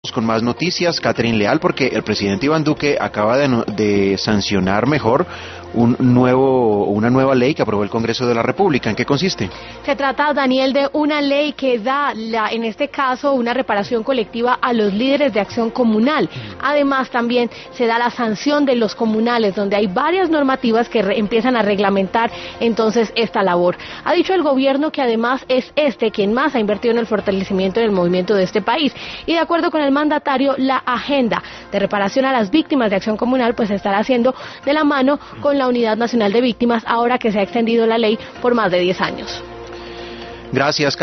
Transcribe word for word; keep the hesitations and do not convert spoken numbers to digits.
Con más noticias, Catherine Leal, porque el presidente Iván Duque acaba de, de sancionar mejor un nuevo, una nueva ley que aprobó el Congreso de la República. ¿En qué consiste? Se trata, Daniel, de una ley que da, la, en este caso, una reparación colectiva a los líderes de acción comunal. Además, también se da la sanción de los comunales, donde hay varias normativas que re, empiezan a reglamentar entonces esta labor. Ha dicho el gobierno que además es este quien más ha invertido en el fortalecimiento del movimiento de este país. Y de acuerdo con el mandatario, la agenda de reparación a las víctimas de acción comunal pues se estará haciendo de la mano con la Unidad Nacional de Víctimas, ahora que se ha extendido la ley por más de diez años. Gracias.